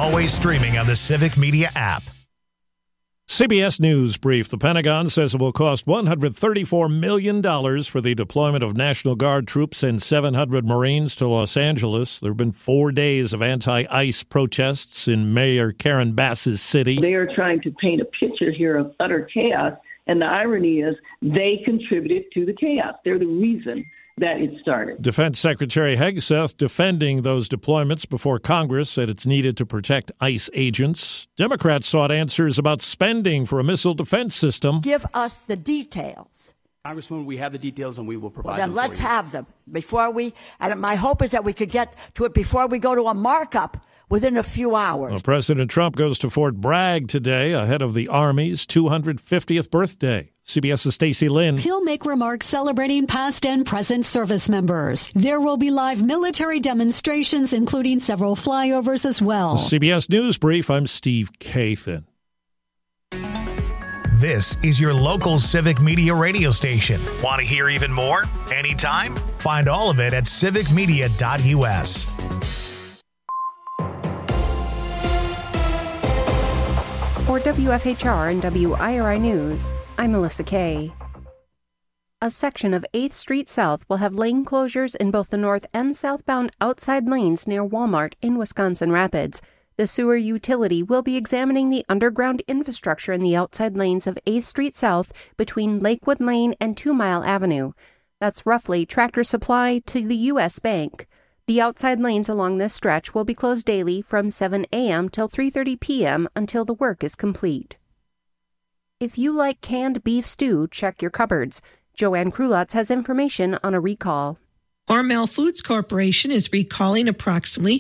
always streaming on the Civic Media app. CBS News brief. The Pentagon says it will cost $134 million for the deployment of National Guard troops and 700 Marines to Los Angeles. There have been 4 days of anti-ICE protests in Mayor Karen Bass's city. They are trying to paint a picture here of utter chaos, and the irony is they contributed to the chaos. They're the reason that it started. Defense Secretary Hegseth defending those deployments before Congress said it's needed to protect ICE agents. Democrats sought answers about spending for a missile defense system. Give us the details. Congresswoman, we have the details and we will provide them. Then let's have them before and my hope is that we could get to it before we go to a markup within a few hours. Well, President Trump goes to Fort Bragg today ahead of the Army's 250th birthday. CBS's Stacey Lynn. He'll make remarks celebrating past and present service members. There will be live military demonstrations, including several flyovers as well. CBS News Brief, I'm Steve Kathan. This is your local Civic Media radio station. Want to hear even more? Anytime? Find all of it at civicmedia.us. For WFHR and WIRI News, I'm Melissa Kay. A section of 8th Street South will have lane closures in both the north and southbound outside lanes near Walmart in Wisconsin Rapids. The sewer utility will be examining the underground infrastructure in the outside lanes of 8th Street South between Lakewood Lane and 2 Mile Avenue. That's roughly Tractor Supply to the U.S. Bank. The outside lanes along this stretch will be closed daily from 7 a.m. till 3:30 p.m. until the work is complete. If you like canned beef stew, check your cupboards. Joanne Krulotz has information on a recall. Hormel Foods Corporation is recalling approximately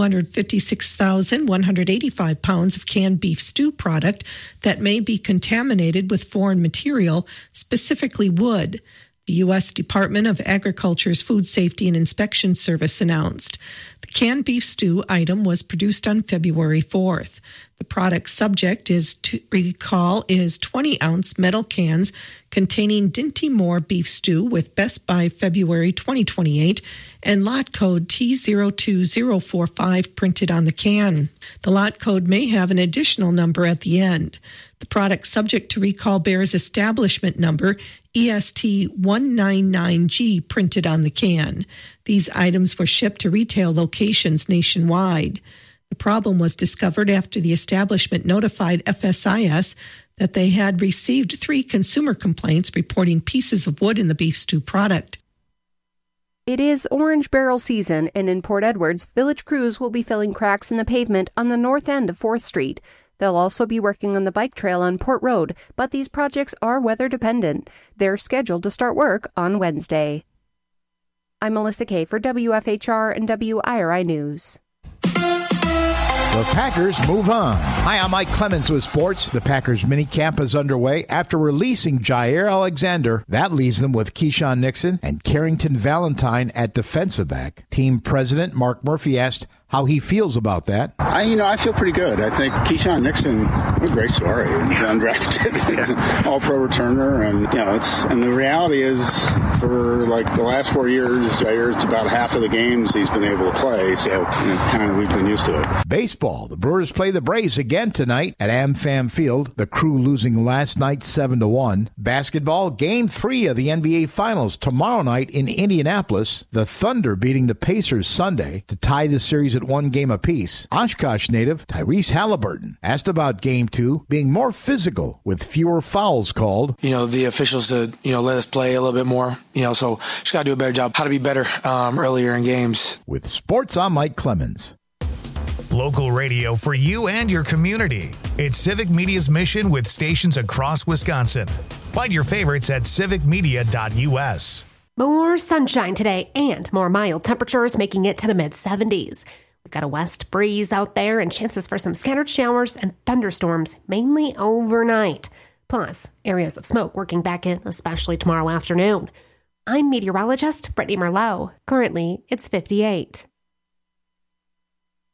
256,185 pounds of canned beef stew product that may be contaminated with foreign material, specifically wood. The U.S. Department of Agriculture's Food Safety and Inspection Service announced. The canned beef stew item was produced on February 4th. The product subject is 20-ounce metal cans containing Dinty Moore beef stew with Best by February 2028 and lot code T02045 printed on the can. The lot code may have an additional number at the end. The product subject to recall bears establishment number EST199G printed on the can. These items were shipped to retail locations nationwide. The problem was discovered after the establishment notified FSIS that they had received 3 consumer complaints reporting pieces of wood in the beef stew product. It is orange barrel season, and in Port Edwards, village crews will be filling cracks in the pavement on the north end of 4th Street. They'll also be working on the bike trail on Port Road, but these projects are weather dependent. They're scheduled to start work on Wednesday. I'm Melissa Kay for WFHR and WIRI News. The Packers move on. Hi, I'm Mike Clemens with sports. The Packers minicamp is underway after releasing Jair Alexander. That leaves them with Keyshawn Nixon and Carrington Valentine at defensive back. Team president Mark Murphy asked how he feels about that. I feel pretty good. I think Keyshawn Nixon, what a great story. He's undrafted, all-pro returner, and and the reality is, for like the last 4 years, Jair's about half of the games he's been able to play, so kind of we've been used to it. Baseball. The Brewers play the Braves again tonight at AmFam Field. The Crew losing last night 7-1. Basketball. Game 3 of the NBA Finals tomorrow night in Indianapolis. The Thunder beating the Pacers Sunday to tie the series at 1 game apiece. Oshkosh native Tyrese Halliburton asked about Game 2 being more physical with fewer fouls called. The officials to, let us play a little bit more, so just got to do a better job how to be better earlier in games. With sports, I'm Mike Clemens. Local radio for you and your community. It's Civic Media's mission with stations across Wisconsin. Find your favorites at civicmedia.us. More sunshine today and more mild temperatures making it to the mid-70s. We've got a west breeze out there and chances for some scattered showers and thunderstorms, mainly overnight. Plus, areas of smoke working back in, especially tomorrow afternoon. I'm meteorologist Brittany Merlot. Currently, it's 58.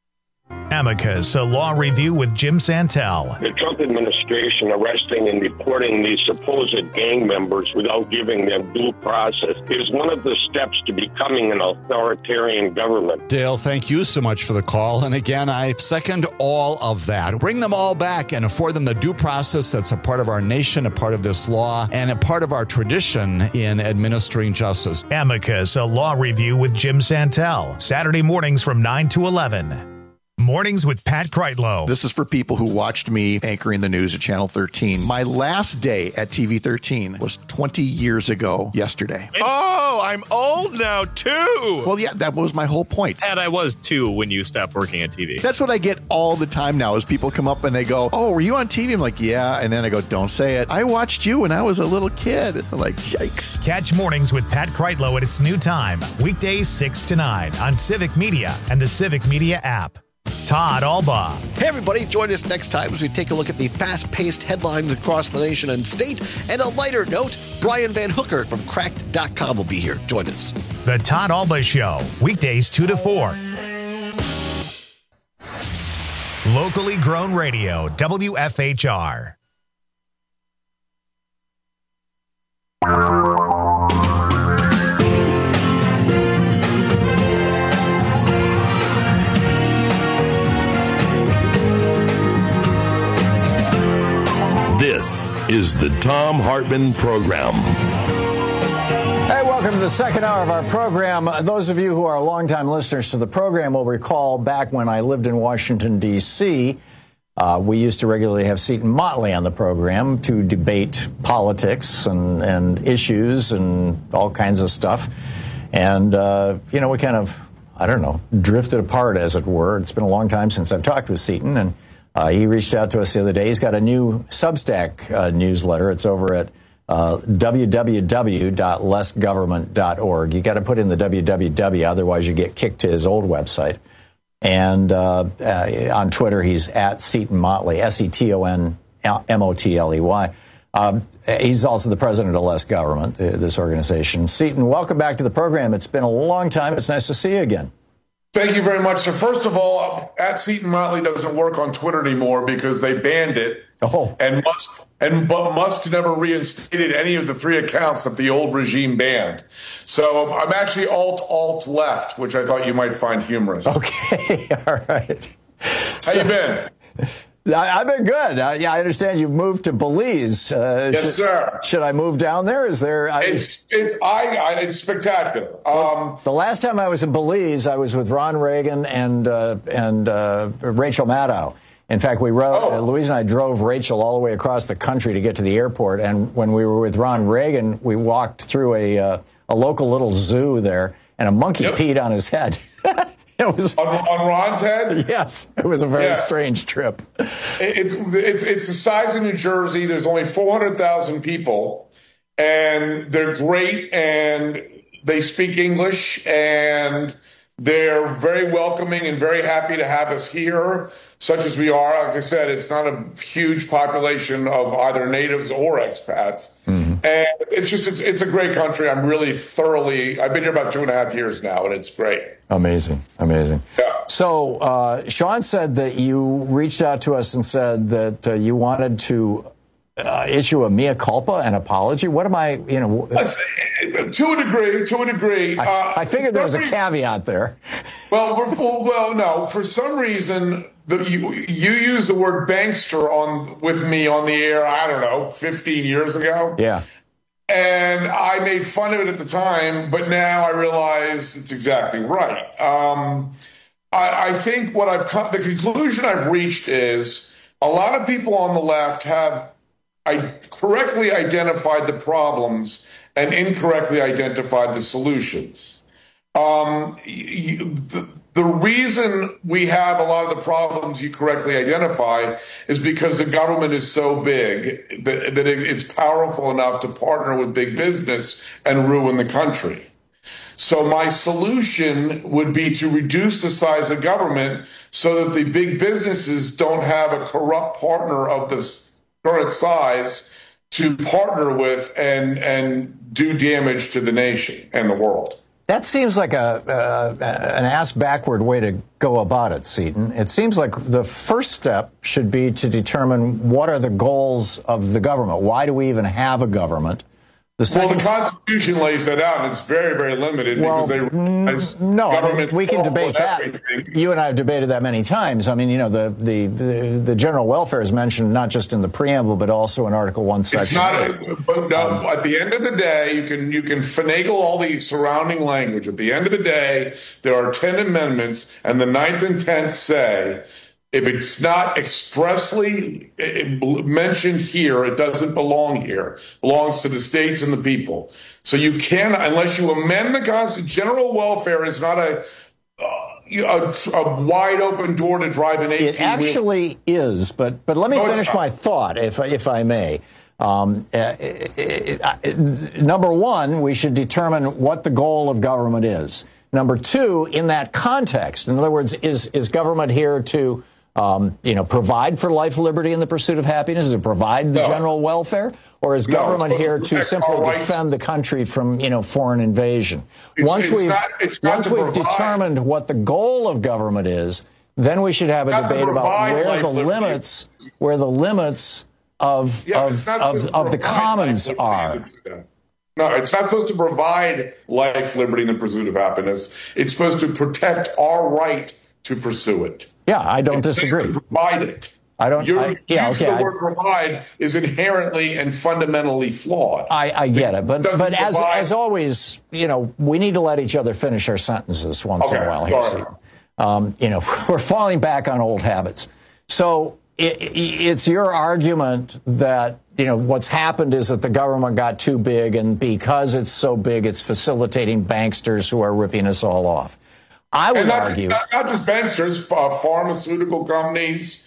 Amicus, a law review with Jim Santel. The Trump administration arresting and deporting these supposed gang members without giving them due process is one of the steps to becoming an authoritarian government. Dale, thank you so much for the call. And again, I second all of that. Bring them all back and afford them the due process that's a part of our nation, a part of this law, and a part of our tradition in administering justice. Amicus, a law review with Jim Santel. Saturday mornings from 9 to 11. Mornings with Pat Kreitlow. This is for people who watched me anchoring the news at Channel 13. My last day at TV 13 was 20 years ago yesterday. Oh, I'm old now, too. Well, yeah, that was my whole point. And I was, too, when you stopped working at TV. That's what I get all the time now is people come up and they go, oh, were you on TV? I'm like, yeah. And then I go, don't say it. I watched you when I was a little kid. I'm like, yikes. Catch Mornings with Pat Kreitlow at its new time. Weekdays 6 to 9 on Civic Media and the Civic Media app. Todd Alba. Hey, everybody. Join us next time as we take a look at the fast-paced headlines across the nation and state. And a lighter note, Brian Van Hooker from Cracked.com will be here. Join us. The Todd Alba Show. Weekdays 2 to 4. Locally grown radio. WFHR. This is the Thom Hartmann Program. Hey, welcome to the second hour of our program. Those of you who are longtime listeners to the program will recall back when I lived in Washington, D.C., we used to regularly have Seton Motley on the program to debate politics and issues and all kinds of stuff. And, we kind of, drifted apart, as it were. It's been a long time since I've talked with Seton, and he reached out to us the other day. He's got a new Substack newsletter. It's over at www.lessgovernment.org. You got to put in the www, otherwise you get kicked to his old website. And on Twitter, he's at Seton Motley, SetonMotley. He's also the president of Less Government, this organization. Seton, welcome back to the program. It's been a long time. It's nice to see you again. Thank you very much. So first of all, at Seton Motley doesn't work on Twitter anymore because they banned it. Oh. But Musk never reinstated any of the 3 accounts that the old regime banned. So I'm actually alt left, which I thought you might find humorous. Okay, all right. How you been? I've been good. I understand you've moved to Belize. Yes, sir. Should I move down there? Is there? It's spectacular. The last time I was in Belize, I was with Ron Reagan and Rachel Maddow. In fact, Louise and I drove Rachel all the way across the country to get to the airport. And when we were with Ron Reagan, we walked through a local little zoo there, and a monkey peed on his head. It was on Ron's head? Yes. It was a very strange trip. It's the size of New Jersey. There's only 400,000 people, and they're great, and they speak English, and they're very welcoming and very happy to have us here, such as we are. Like I said, it's not a huge population of either natives or expats. Mm-hmm. And it's a great country. I've been here about 2.5 years now, and it's great. Amazing. Yeah. So Sean said that you reached out to us and said that you wanted to issue a mea culpa, an apology. What am I, To a degree. I figured there was a caveat there. Well, no. For some reason, you used the word bankster with me on the air, I don't know, 15 years ago. Yeah. And I made fun of it at the time, but now I realize it's exactly right. I think the conclusion I've reached is a lot of people on the left have correctly identified the problems and incorrectly identified the solutions. The reason we have a lot of the problems you correctly identify is because the government is so big that it's powerful enough to partner with big business and ruin the country. So my solution would be to reduce the size of government so that the big businesses don't have a corrupt partner of the current size to partner with and do damage to the nation and the world. That seems like an ass-backward way to go about it, Seaton. It seems like the first step should be to determine what are the goals of the government. Why do we even have a government? The Constitution lays that out, and it's very, very limited because they government. We can debate that. You and I have debated that many times. I mean, you know, the general welfare is mentioned not just in the preamble, but also in Article 1, Section 8. But no, at the end of the day, you can finagle all the surrounding language. At the end of the day, there are 10 amendments, and the 9th and 10th say, if it's not expressly mentioned here, it doesn't belong here. It belongs to the states and the people. So you can, unless you amend the Constitution, general welfare is not a wide open door to drive an 18-wheel. It actually is, but let me finish my thought, if I may. Number one, we should determine what the goal of government is. Number two, in that context, in other words, is government here to provide for life, liberty, and the pursuit of happiness? Is it provide the general welfare? Or is government here to simply defend the country from, foreign invasion? Once we've determined what the goal of government is, then we should have a debate about where the limits of the commons are. No, it's not supposed to provide life, liberty, and the pursuit of happiness. It's supposed to protect our right to pursue it. Yeah, I don't disagree. Provide it. The word provide is inherently and fundamentally flawed. I get it, but as always, we need to let each other finish our sentences once in a while here. We're falling back on old habits. So it's your argument that what's happened is that the government got too big, and because it's so big, it's facilitating banksters who are ripping us all off. I would argue not just banksters, pharmaceutical companies.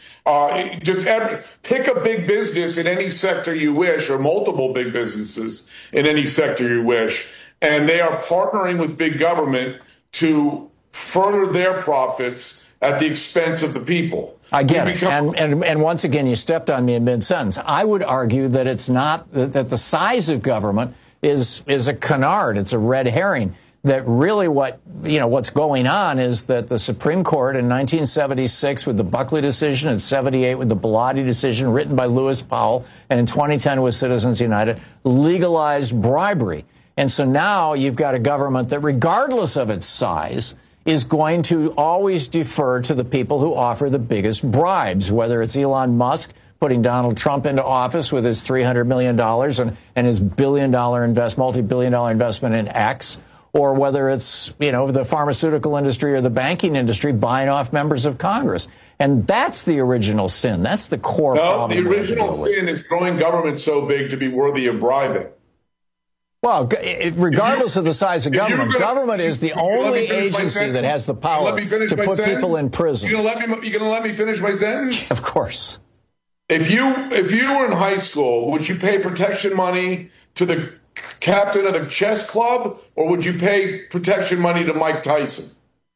Pick a big business in any sector you wish, or multiple big businesses in any sector you wish, and they are partnering with big government to further their profits at the expense of the people. I get it. And once again, you stepped on me in mid-sentence. I would argue that it's not that the size of government is a canard. It's a red herring. That really what's going on is that the Supreme Court in 1976 with the Buckley decision, in 78 with the Bellotti decision written by Lewis Powell, and in 2010 with Citizens United, legalized bribery. And so now you've got a government that, regardless of its size, is going to always defer to the people who offer the biggest bribes, whether it's Elon Musk putting Donald Trump into office with his $300 million and his multi-billion-dollar investment in X, or whether it's, the pharmaceutical industry or the banking industry buying off members of Congress. And that's the original sin. That's the core problem. The original sin is growing government so big to be worthy of bribing. Well, regardless of the size of government, government is the only agency that has the power to put people in prison. You going to let me finish my sentence? Of course. If you were in high school, would you pay protection money to the captain of the chess club, or would you pay protection money to Mike Tyson?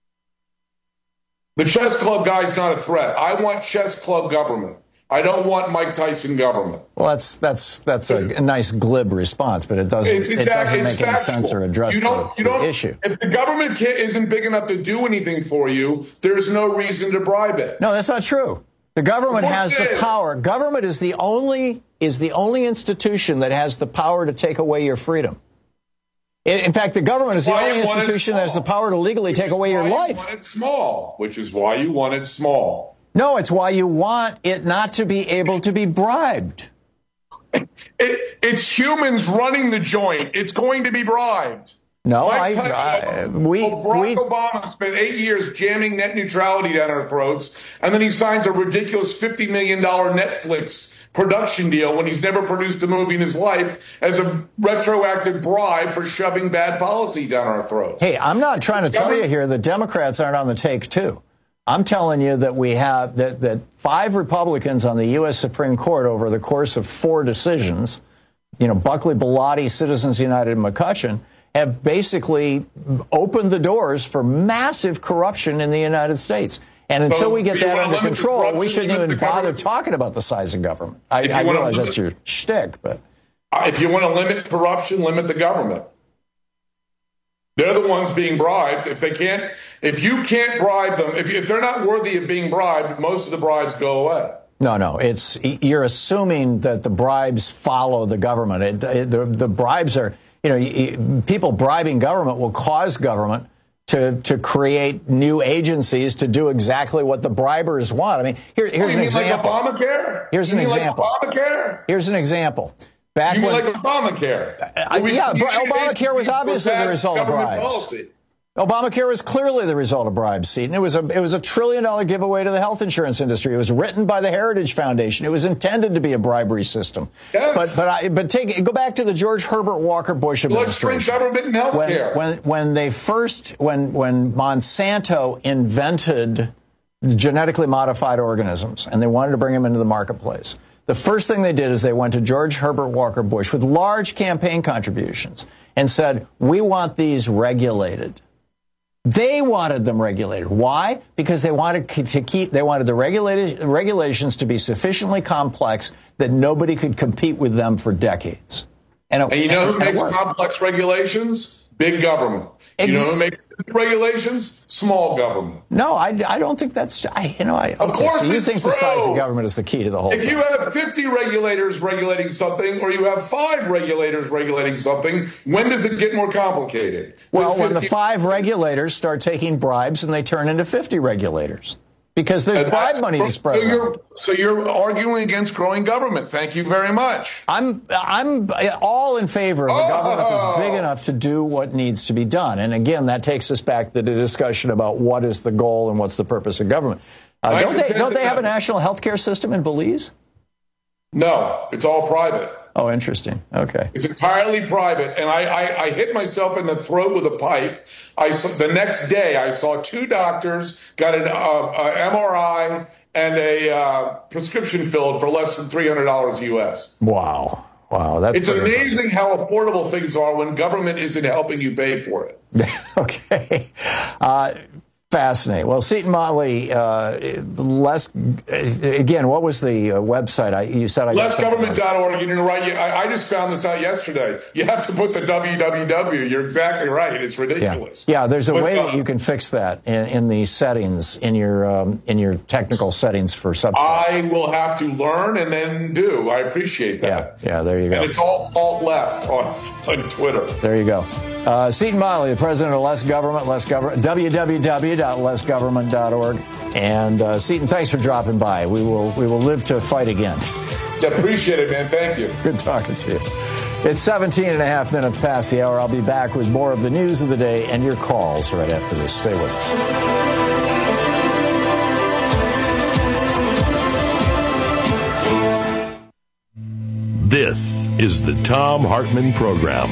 The chess club guy's not a threat. I want chess club government. I don't want Mike Tyson government. Well, that's a nice glib response, but it doesn't make any sense or address the issue. If the government isn't big enough to do anything for you, there's no reason to bribe it. No, that's not true. The government has the power. Government is the only institution that has the power to take away your freedom. In fact, the government is the only institution that has the power to legally take away your life. Which is why you want it small. No, it's why you want it not to be able to be bribed. It's humans running the joint. It's going to be bribed. No, Barack Obama spent 8 years jamming net neutrality down our throats, and then he signs a ridiculous $50 million Netflix production deal when he's never produced a movie in his life as a retroactive bribe for shoving bad policy down our throats. Hey, I'm not trying to tell you here that Democrats aren't on the take, too. I'm telling you that we have that 5 Republicans on the U.S. Supreme Court over the course of 4 decisions, Buckley, Bellotti, Citizens United, and McCutcheon, have basically opened the doors for massive corruption in the United States. And until we get that under control, we shouldn't even bother talking about the size of government. I realize that's your shtick, but if you want to limit corruption, limit the government. They're the ones being bribed. If you can't bribe them, if they're not worthy of being bribed, most of the bribes go away. No, you're assuming that the bribes follow the government. The bribes are, people bribing government will cause government to create new agencies to do exactly what the bribers want. I mean, here's an example. Like Obamacare? Here's an example. Like Obamacare? Here's an example. Like Obamacare? Obamacare was obviously the result of bribes. Policy. Obamacare was clearly the result of bribes, Seton. It was a $1 trillion giveaway to the health insurance industry. It was written by the Heritage Foundation. It was intended to be a bribery system. Yes. But go back to the George Herbert Walker Bush administration. Let's bring government in healthcare. When Monsanto invented genetically modified organisms and they wanted to bring them into the marketplace, the first thing they did is they went to George Herbert Walker Bush with large campaign contributions and said, we want these regulated. They wanted them regulated. Why? Because they wanted the regulations to be sufficiently complex that nobody could compete with them for decades. And you know who makes complex regulations? Big government. You know who makes regulations? Small government. No, I don't think that's. Of course, so you think true. The size of government is the key to the whole thing. If you have 50 regulators regulating something, or you have 5 regulators regulating something, when does it get more complicated? Well, when the 5 regulators start taking bribes and they turn into 50 regulators. Because there's bribe money to spread around. So you're arguing against growing government. Thank you very much. I'm all in favor of a government that's big enough to do what needs to be done. And again, that takes us back to the discussion about what is the goal and what's the purpose of government. Don't they have a national health care system in Belize? No, it's all private. Oh, interesting. Okay. It's entirely private. And I hit myself in the throat with a pipe. The next day, I saw 2 doctors, got an MRI and a prescription filled for less than $300 U.S. Wow. It's amazing how affordable things are when government isn't helping you pay for it. Okay. Fascinating. Well, Seton Motley, again, what was the website? You said lessgovernment.org. You're right. I just found this out yesterday. You have to put the www. You're exactly right. It's ridiculous. Yeah, there's a way that you can fix that in the settings, in your technical settings for Substack. I will have to learn and then do. I appreciate that. Yeah, there you go. And it's all alt left on Twitter. There you go. Seton Motley, the president of Less Government, www.lessgovernment.org. And Seton, thanks for dropping by. We will live to fight again. Appreciate it, man. Thank you. Good talking to you. It's 17 and a half minutes past the hour. I'll be back with more of the news of the day and your calls right after this. Stay with us. This is the Thom Hartmann Program.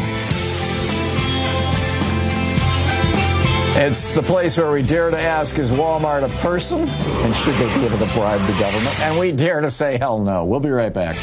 It's the place where we dare to ask, is Walmart a person? And should they give a bribe to government? And we dare to say hell no. We'll be right back.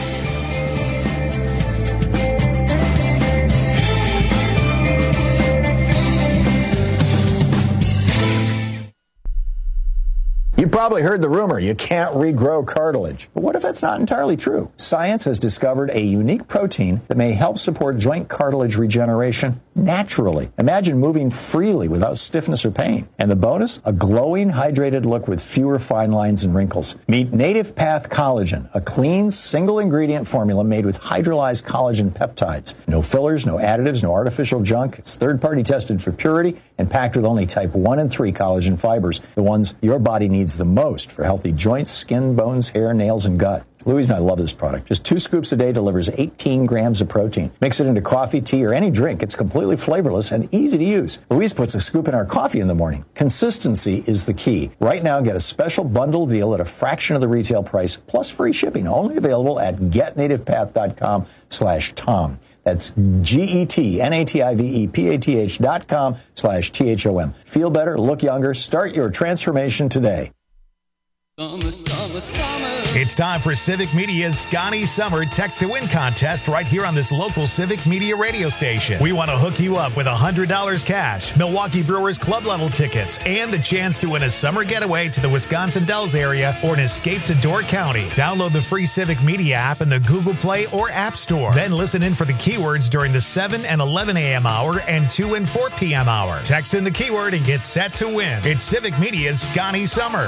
You probably heard the rumor you can't regrow cartilage. But what if that's not entirely true? Science has discovered a unique protein that may help support joint cartilage regeneration naturally. Imagine moving freely without stiffness or pain. And the bonus? A glowing, hydrated look with fewer fine lines and wrinkles. Meet Native Path Collagen, a clean, single-ingredient formula made with hydrolyzed collagen peptides. No fillers, no additives, no artificial junk. It's third-party tested for purity and packed with only type 1 and 3 collagen fibers, the ones your body needs the most for healthy joints, skin, bones, hair, nails, and gut. Louise and I love this product. Just 2 scoops a day delivers 18 grams of protein. Mix it into coffee, tea, or any drink. It's completely flavorless and easy to use. Louise puts a scoop in our coffee in the morning. Consistency is the key. Right now, get a special bundle deal at a fraction of the retail price, plus free shipping. Only available at getnativepath.com/Tom. That's GETNATIVEPATH.com/THOM. Feel better, look younger, start your transformation today. It's time for Civic Media's Scotty Summer Text to Win contest right here on this local Civic Media radio station. We want to hook you up with $100 cash, Milwaukee Brewers club level tickets, and the chance to win a summer getaway to the Wisconsin Dells area or an escape to Door County. Download the free Civic Media app in the Google Play or App Store. Then listen in for the keywords during the 7 and 11 a.m. hour and 2 and 4 p.m. hour. Text in the keyword and get set to win. It's Civic Media's Scotty Summer.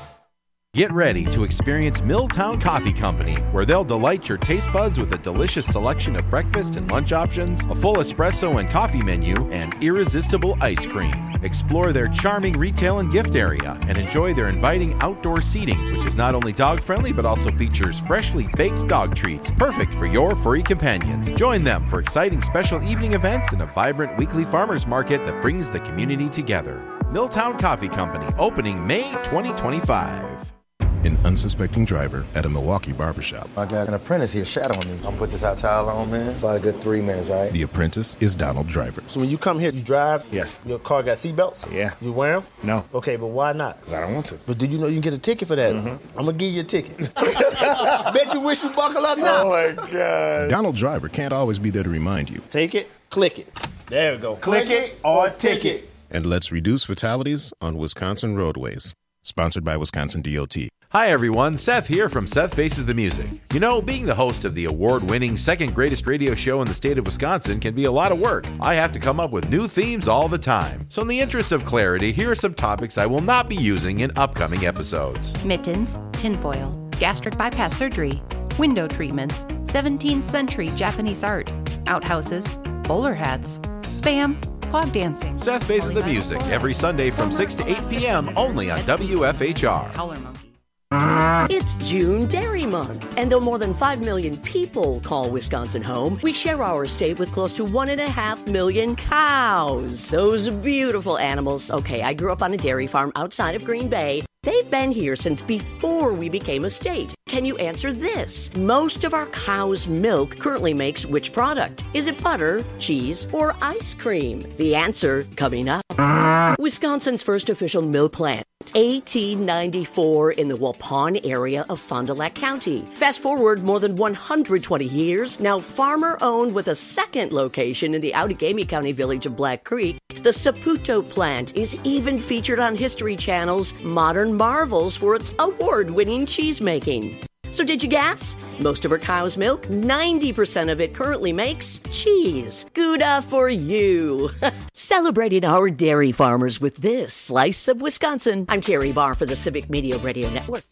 Get ready to experience Milltown Coffee Company, where they'll delight your taste buds with a delicious selection of breakfast and lunch options, a full espresso and coffee menu, and irresistible ice cream. Explore their charming retail and gift area and enjoy their inviting outdoor seating, which is not only dog-friendly but also features freshly baked dog treats, perfect for your furry companions. Join them for exciting special evening events and a vibrant weekly farmers market that brings the community together. Milltown Coffee Company, opening May 2025. An unsuspecting driver at a Milwaukee barbershop. I got an apprentice here shadowing me. I'm gonna put this hot towel on, man. About a good 3 minutes, all right? The apprentice is Donald Driver. So when you come here, you drive? Yes. Your car got seatbelts? Yeah. You wear them? No. Okay, but why not? I don't want to. But do you know you can get a ticket for that? Mm-hmm. I'm gonna give you a ticket. Bet you wish you buckle up now. Oh my God. Donald Driver can't always be there to remind you. Take it, click it. There we go. Click it or ticket. And let's reduce fatalities on Wisconsin roadways. Sponsored by Wisconsin DOT. Hi everyone, Seth here from Seth Faces the Music. You know, being the host of the award-winning second greatest radio show in the state of Wisconsin can be a lot of work. I have to come up with new themes all the time. So in the interest of clarity, here are some topics I will not be using in upcoming episodes. Mittens, tinfoil, gastric bypass surgery, window treatments, 17th century Japanese art, outhouses, bowler hats, spam, clog dancing. Seth Faces the Music, every Sunday from 6 to 8 p.m. only on WFHR. Howler Monkey. It's June Dairy Month, and though more than 5 million people call Wisconsin home, we share our state with close to 1.5 million cows. Those beautiful animals. Okay, I grew up on a dairy farm outside of Green Bay. They've been here since before we became a state. Can you answer this? Most of our cow's milk currently makes which product? Is it butter, cheese, or ice cream? The answer coming up. Wisconsin's first official milk plant. 1894 in the Waupun area of Fond du Lac County. Fast forward more than 120 years, now farmer-owned with a second location in the Outagamie County village of Black Creek. The Saputo plant is even featured on History Channel's Modern Marvels for its award-winning cheese making. So did you guess? Most of our cow's milk, 90% of it currently makes cheese. Gouda for you. Celebrating our dairy farmers with this slice of Wisconsin. I'm Terry Barr for the Civic Media Radio Network.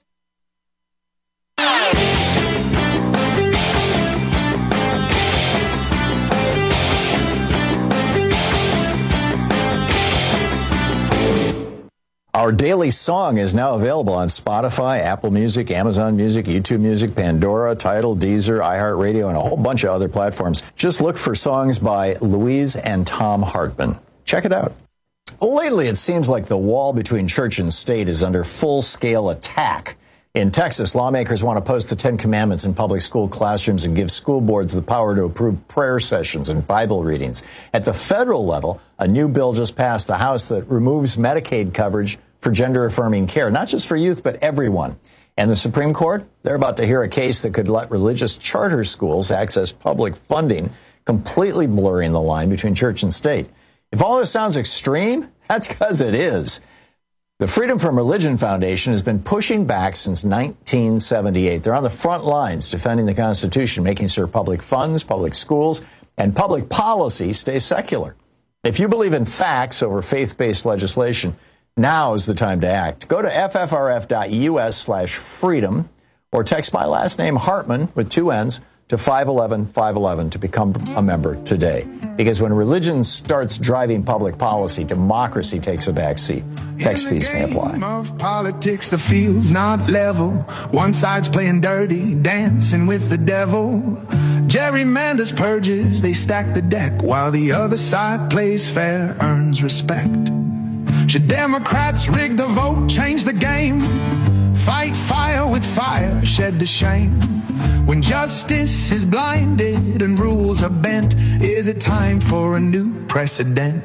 Our daily song is now available on Spotify, Apple Music, Amazon Music, YouTube Music, Pandora, Tidal, Deezer, iHeartRadio, and a whole bunch of other platforms. Just look for songs by Louise and Tom Hartman. Check it out. Lately, it seems like the wall between church and state is under full-scale attack. In Texas, lawmakers want to post the Ten Commandments in public school classrooms and give school boards the power to approve prayer sessions and Bible readings. At the federal level, a new bill just passed the House that removes Medicaid coverage for gender-affirming care, not just for youth, but everyone. And the Supreme Court, they're about to hear a case that could let religious charter schools access public funding, completely blurring the line between church and state. If all this sounds extreme, that's because it is. The Freedom from Religion Foundation has been pushing back since 1978. They're on the front lines defending the Constitution, making sure public funds, public schools, and public policy stay secular. If you believe in facts over faith-based legislation, now is the time to act. Go to ffrf.us/freedom or text my last name Hartman with 2 N's to 511-511 to become a member today. Because when religion starts driving public policy, democracy takes a backseat. Text fees may apply. Of politics, the field's not level. One side's playing dirty, dancing with the devil. Gerrymanders purges, they stack the deck, while the other side plays fair, earns respect. Should Democrats rig the vote, change the game? Fight fire with fire, shed the shame. When justice is blinded and rules are bent, is it time for a new precedent?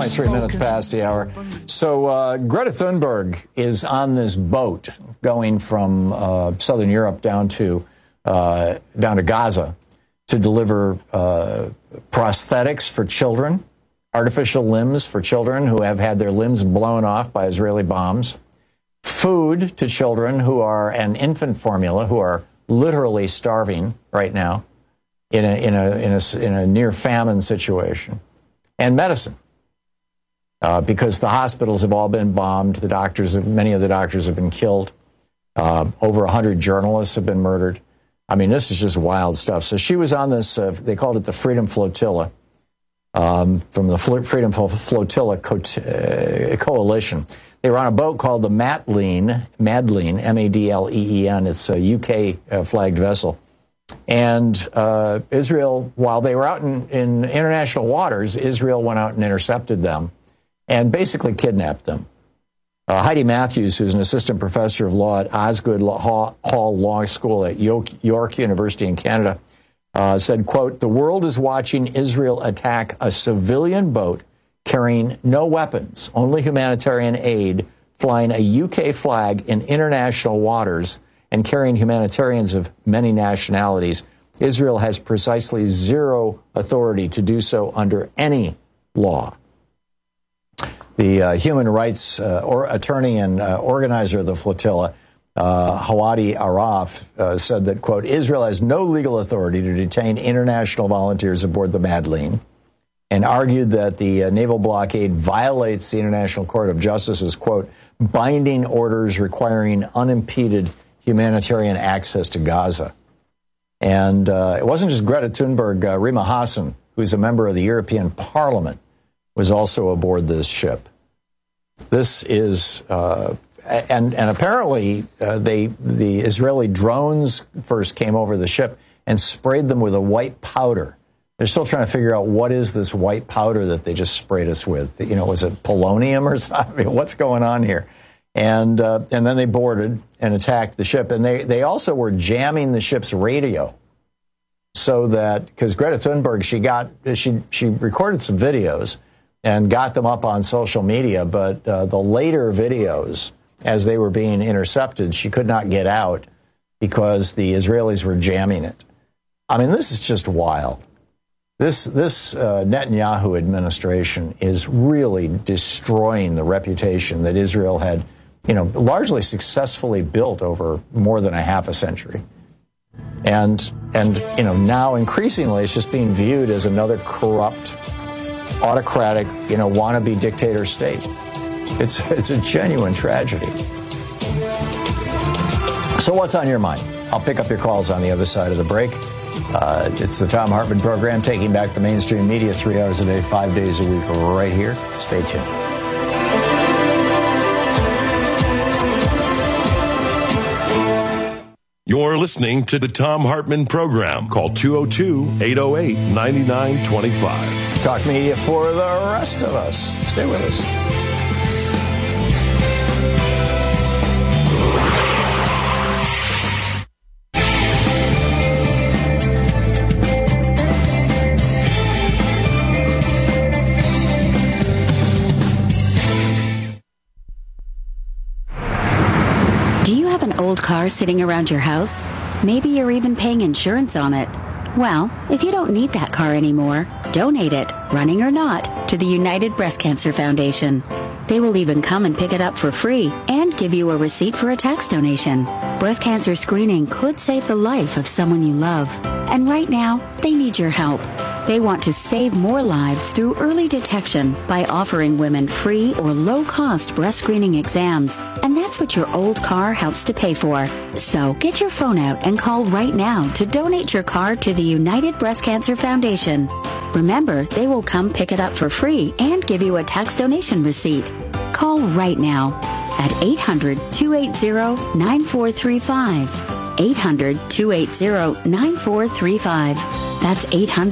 23 minutes past the hour. So Greta Thunberg is on this boat going from southern Europe down to Gaza to deliver prosthetics for children, artificial limbs for children who have had their limbs blown off by Israeli bombs, food to children who are an infant formula, who are literally starving right now in a near famine situation, and medicine. Because the hospitals have all been bombed, many of the doctors have been killed. Over 100 journalists have been murdered. I mean, this is just wild stuff. So she was on this, they called it the Freedom Flotilla, from the Freedom Flotilla Coalition. They were on a boat called the Madleen, M-A-D-L-E-E-N. It's a UK flagged vessel. And Israel, while they were out in international waters, Israel went out and intercepted them and basically kidnapped them. Heidi Matthews, who's an assistant professor of law at Osgood Hall Law School at York University in Canada, said, quote, "The world is watching Israel attack a civilian boat carrying no weapons, only humanitarian aid, flying a UK flag in international waters, and carrying humanitarians of many nationalities. Israel has precisely zero authority to do so under any law." The human rights attorney and organizer of the flotilla, Hawadi Araf, said that, quote, "Israel has no legal authority to detain international volunteers aboard the Madleen," and argued that the naval blockade violates the International Court of Justice's, quote, "binding orders requiring unimpeded humanitarian access to Gaza." And it wasn't just Greta Thunberg. Rima Hassan, who's a member of the European Parliament, was also aboard this ship. This is, and apparently the Israeli drones first came over the ship and sprayed them with a white powder. They're still trying to figure out what is this white powder that they just sprayed us with. You know, was it polonium or something? I mean, what's going on here? And then they boarded and attacked the ship. And they also were jamming the ship's radio so that, because Greta Thunberg, she recorded some videos and got them up on social media, but the later videos, as they were being intercepted, she could not get out because the Israelis were jamming it. I mean, this is just wild. This Netanyahu administration is really destroying the reputation that Israel had, largely successfully built over more than a half a century. And now increasingly it's just being viewed as another corrupt, autocratic, wannabe dictator state. It's a genuine tragedy. So what's on your mind? I'll pick up your calls on the other side of the break. It's the Thom Hartmann Program, taking back the mainstream media 3 hours a day, 5 days a week, right here. Stay tuned. You're listening to the Thom Hartmann Program. Call 202-808-9925. Talk media for the rest of us. Stay with us. Old car sitting around your house? Maybe you're even paying insurance on it. Well, if you don't need that car anymore, donate it, running or not, to the United Breast Cancer Foundation. They will even come and pick it up for free and give you a receipt for a tax donation. Breast cancer screening could save the life of someone you love. And right now, they need your help. They want to save more lives through early detection by offering women free or low-cost breast screening exams. And that's what your old car helps to pay for. So get your phone out and call right now to donate your car to the United Breast Cancer Foundation. Remember, they will come pick it up for free and give you a tax donation receipt. Call right now at 800-280-9435. 800-280-9435. That's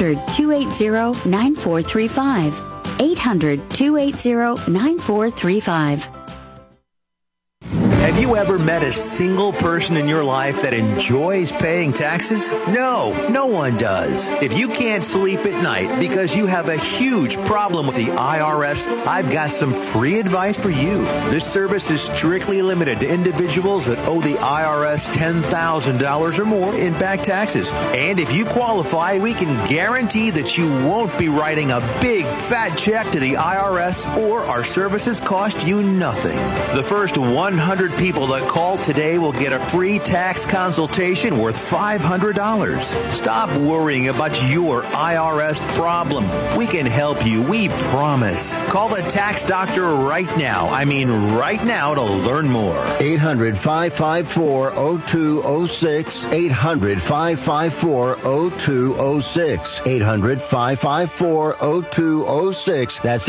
800-280-9435. 800-280-9435. Have you ever met a single person in your life that enjoys paying taxes? No one does. If you can't sleep at night because you have a huge problem with the IRS, I've got some free advice for you. This service is strictly limited to individuals that owe the IRS $10,000 or more in back taxes. And if you qualify, we can guarantee that you won't be writing a big fat check to the IRS, or our services cost you nothing. The first 100 people that call today will get a free tax consultation worth $500. Stop worrying about your IRS problem. We can help you, we promise. Call the tax doctor right now. I mean right now, to learn more. 800-554-0206. 800-554-0206. 800-554-0206. That's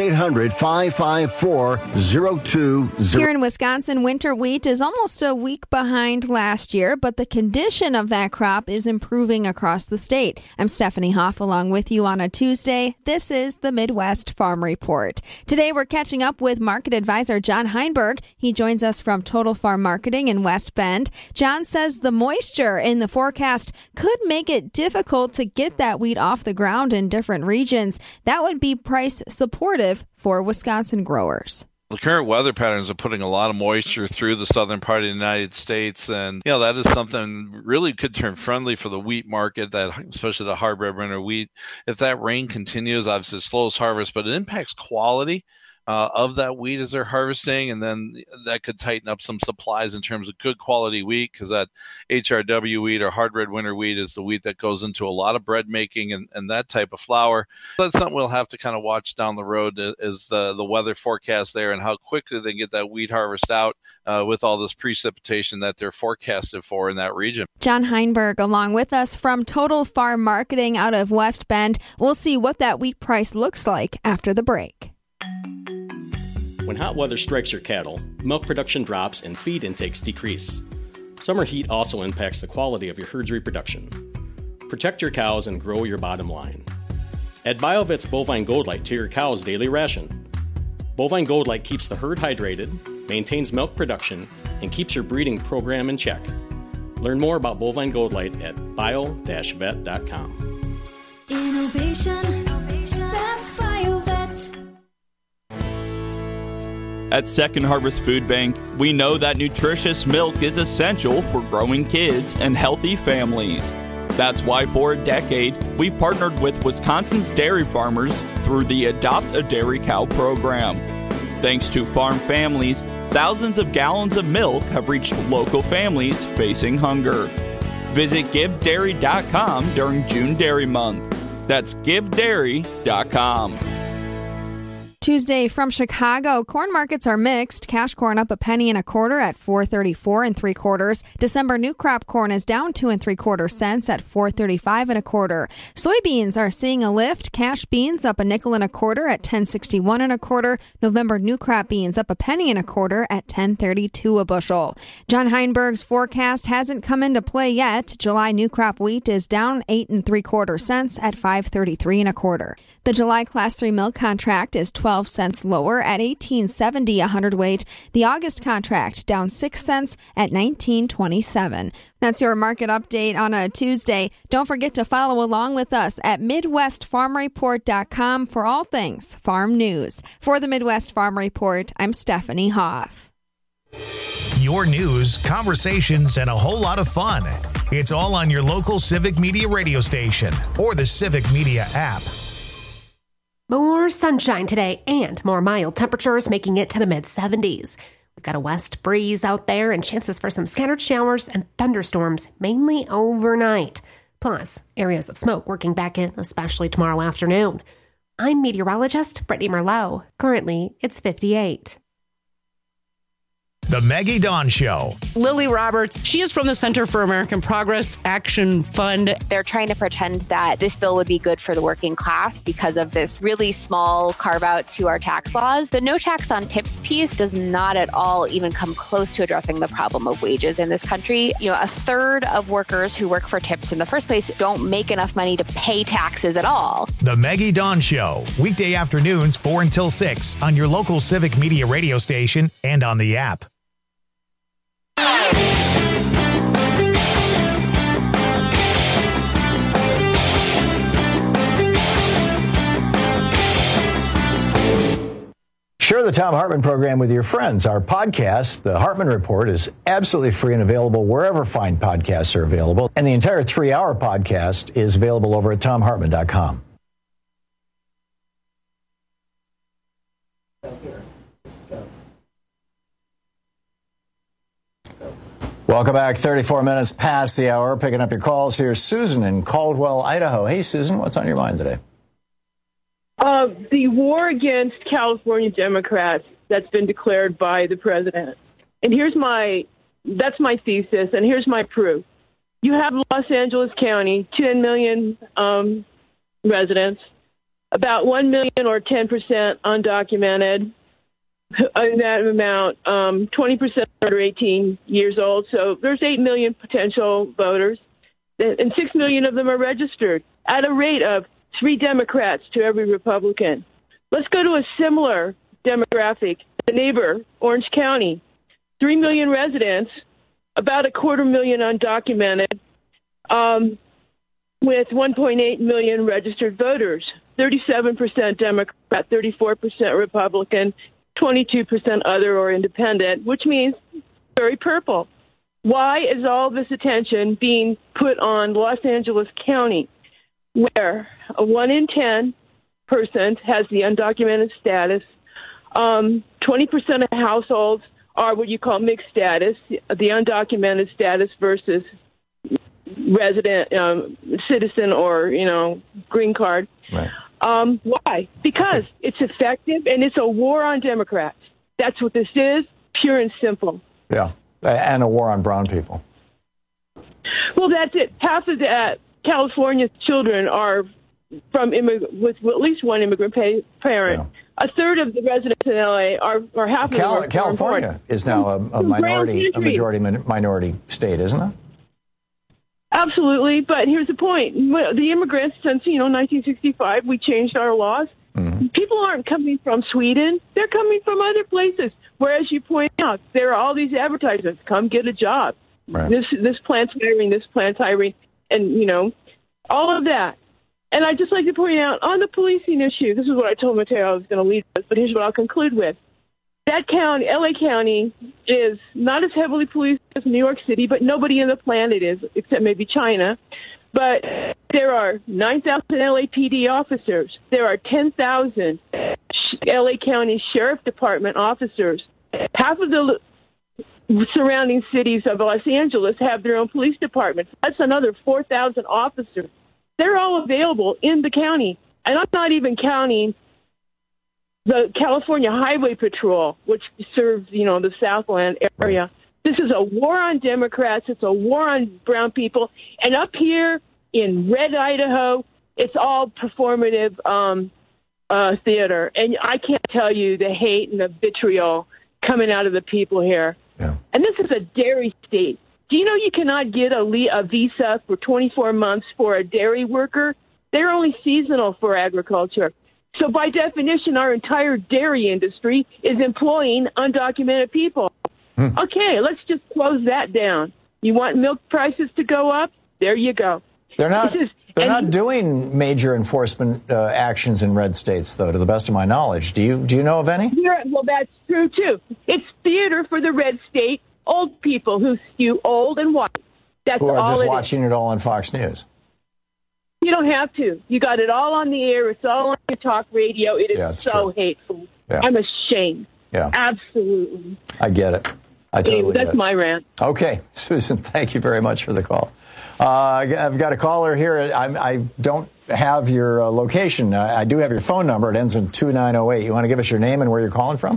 800-554-0206. Here in Wisconsin, winter wheat is almost a week behind last year, but the condition of that crop is improving across the state. I'm Stephanie Hoff along with you on a Tuesday. This is the Midwest Farm Report. Today we're catching up with market advisor John Heinberg. He joins us from Total Farm Marketing in West Bend. John says the moisture in the forecast could make it difficult to get that wheat off the ground in different regions. That would be price supportive for Wisconsin growers. The current weather patterns are putting a lot of moisture through the southern part of the United States, and that is something really could turn friendly for the wheat market, that especially the hard red winter wheat. If that rain continues, obviously it slows harvest, but it impacts quality of that wheat as they're harvesting, and then that could tighten up some supplies in terms of good quality wheat, because that HRW wheat or hard red winter wheat is the wheat that goes into a lot of bread making and that type of flour. That's something we'll have to kind of watch down the road is the weather forecast there and how quickly they get that wheat harvest out with all this precipitation that they're forecasted for in that region. John Heinberg along with us from Total Farm Marketing out of West Bend. We'll see what that wheat price looks like after the break. When hot weather strikes your cattle, milk production drops and feed intakes decrease. Summer heat also impacts the quality of your herd's reproduction. Protect your cows and grow your bottom line. Add BioVet's Bovine Gold Light to your cow's daily ration. Bovine Gold Light keeps the herd hydrated, maintains milk production, and keeps your breeding program in check. Learn more about Bovine Gold Light at bio-vet.com. Innovation, that's BioVet. At Second Harvest Food Bank, we know that nutritious milk is essential for growing kids and healthy families. That's why for a decade, we've partnered with Wisconsin's dairy farmers through the Adopt a Dairy Cow program. Thanks to farm families, thousands of gallons of milk have reached local families facing hunger. Visit GiveDairy.com during June Dairy Month. That's GiveDairy.com. Tuesday from Chicago, corn markets are mixed. Cash corn up $0.0125 at $4.34 3/4. December new crop corn is down 2 3/4 cents at $4.35 1/4. Soybeans are seeing a lift. Cash beans up $0.05 1/4 at $10.61 1/4. November new crop beans up $0.01 1/4 at $10.32 a bushel. John Heinberg's forecast hasn't come into play yet. July new crop wheat is down 8 3/4 cents at $5.33 1/4. The July Class 3 milk contract is 12 cents lower at $18.70 a hundredweight. The August contract down 6 cents at $19.27. That's your market update on a Tuesday. Don't forget to follow along with us at MidwestFarmReport.com for all things farm news. For the Midwest Farm Report, I'm Stephanie Hoff. Your news, conversations, and a whole lot of fun. It's all on your local Civic Media radio station or the Civic Media app. More sunshine today and more mild temperatures making it to the mid-70s. We've got a west breeze out there and chances for some scattered showers and thunderstorms, mainly overnight. Plus, areas of smoke working back in, especially tomorrow afternoon. I'm meteorologist Brittany Merlot. Currently, it's 58. The Maggie Dawn Show. Lily Roberts, she is from the Center for American Progress Action Fund. They're trying to pretend that this bill would be good for the working class because of this really small carve out to our tax laws. The no tax on tips piece does not at all even come close to addressing the problem of wages in this country. A third of workers who work for tips in the first place don't make enough money to pay taxes at all. The Maggie Dawn Show, weekday afternoons 4 until 6 on your local Civic Media radio station and on the app. Share the Thom Hartmann program with your friends. Our podcast, The Hartmann Report, is absolutely free and available wherever fine podcasts are available. And the entire 3-hour podcast is available over at ThomHartmann.com. Welcome back. 34 minutes past the hour. Picking up your calls. Here's Susan in Caldwell, Idaho. Hey, Susan, what's on your mind today? The war against California Democrats that's been declared by the president. And that's my thesis, and here's my proof. You have Los Angeles County, 10 million residents, about 1 million or 10% undocumented. In that amount, 20% under 18 years old. So there's 8 million potential voters, and 6 million of them are registered at a rate of 3 Democrats to every Republican. Let's go to a similar demographic. The neighbor, Orange County, 3 million residents, about 250,000 undocumented, with 1.8 million registered voters. 37% Democrat, 34% Republican, 22% other or independent, which means very purple. Why is all this attention being put on Los Angeles County, where a 1 in 10 person has the undocumented status? 20% of households are what you call mixed status, the undocumented status versus resident, citizen, or green card. Right. Why? Because it's effective, and it's a war on Democrats. That's what this is, pure and simple. Yeah, and a war on brown people. Well, that's it. Half of California's children are from with at least one immigrant parent. Yeah. A third of the residents in LA are half of them. California is now a majority minority state, isn't it? Absolutely, but here's the point. The immigrants, since 1965, we changed our laws. Mm-hmm. People aren't coming from Sweden. They're coming from other places. Whereas you point out, there are all these advertisements, come get a job. Right. This plant's hiring, and, all of that. And I'd just like to point out, on the policing issue, this is what I told Mateo I was going to lead with, but here's what I'll conclude with. That county, LA County, is not as heavily policed as New York City, but nobody on the planet is, except maybe China. But there are 9,000 LAPD officers. There are 10,000 LA County Sheriff Department officers. Half of the surrounding cities of Los Angeles have their own police departments. That's another 4,000 officers. They're all available in the county. And I'm not even counting the California Highway Patrol, which serves, the Southland area. This is a war on Democrats. It's a war on brown people. And up here in Red, Idaho, it's all performative theater. And I can't tell you the hate and the vitriol coming out of the people here. Yeah. And this is a dairy state. Do you know you cannot get a visa for 24 months for a dairy worker? They're only seasonal for agriculture. So by definition, our entire dairy industry is employing undocumented people. Okay, let's just close that down. You want milk prices to go up? There you go. They're not doing major enforcement actions in red states, though, to the best of my knowledge. Do you know of any? Yeah, well, that's true, too. It's theater for the red state, old people who skew old and white. That's all it is. Who are just watching it all on Fox News. You don't have to. You got it all on the air. It's all on your talk radio. It is so hateful. Yeah. I'm ashamed. Yeah. Absolutely. I get it. I totally get it. That's my rant. Okay. Susan, thank you very much for the call. I've got a caller here. I don't have your location. I do have your phone number. It ends in 2908. You want to give us your name and where you're calling from?